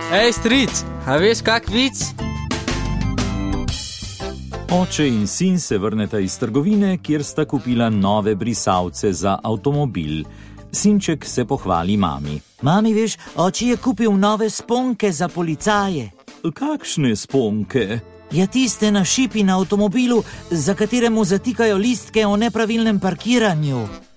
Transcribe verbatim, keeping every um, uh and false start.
Ej, stric, a veš kak vic? Oče in sin se vrneta iz trgovine, kjer sta kupila nove brisalce za avtomobil. Sinček se pohvali mami. Mami, veš, oči je kupil nove sponke za policaje. Kakšne sponke? Ja, tiste na šipi na avtomobilu, za kateremu zatikajo listke o nepravilnem parkiranju.